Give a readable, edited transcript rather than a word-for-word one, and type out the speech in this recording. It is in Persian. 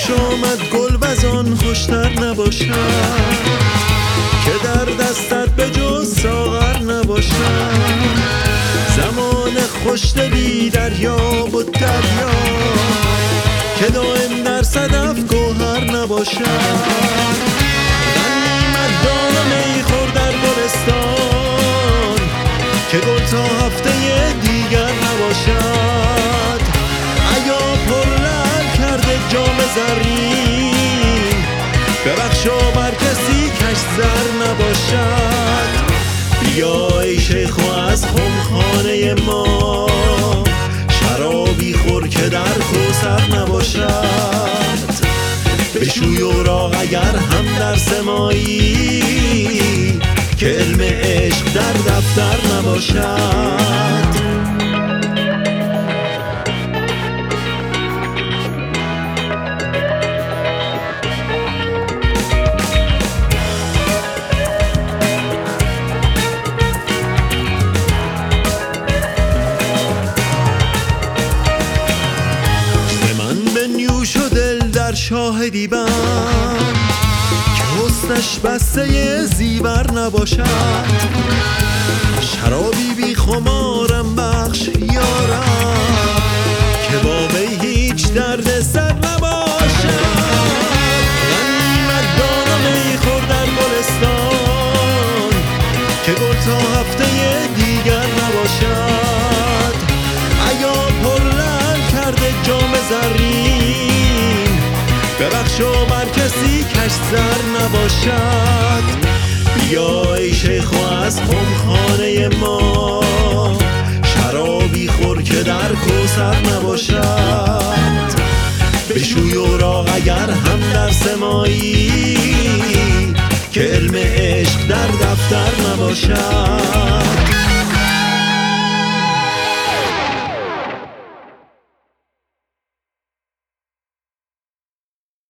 بخش آمد گل وزان خوشتر نباشد که در دستت به جز ساغر نباشد. زمان خوشدلی دریاب و دریا که دائم در صدف گوهر نباشد. غنیمت دان و میخور در گلستان که گل تا هفته دیگر نباشد. ایا پرلعل کرده جام زرین ببخشا بر کسی کش زر نباشد. بیا ای شیخ و از خمخانه ما شرابی خور که در کوثر نباشد. بشوی اوراق اگر هم در سمایی که علم عشق در دفتر نباشد. نیوش و دل در شاهدی بند که حسنش بسته زیور نباشد. شرابی بی خمارم بخش یارم که با وی هیچ درد سر نباشد. غنیمت دان و میخور در گلستان که گل تا هفته دیگر نباشد. ایا پرلعل کرده جام زرین ببخشا بر کسی کش زر نباشد. بیا ای شیخ و از خمخانه ما شرابی خور که در کوثر نباشد. بشوی اوراق اگر هم در سمایی که علم عشق در دفتر نباشد.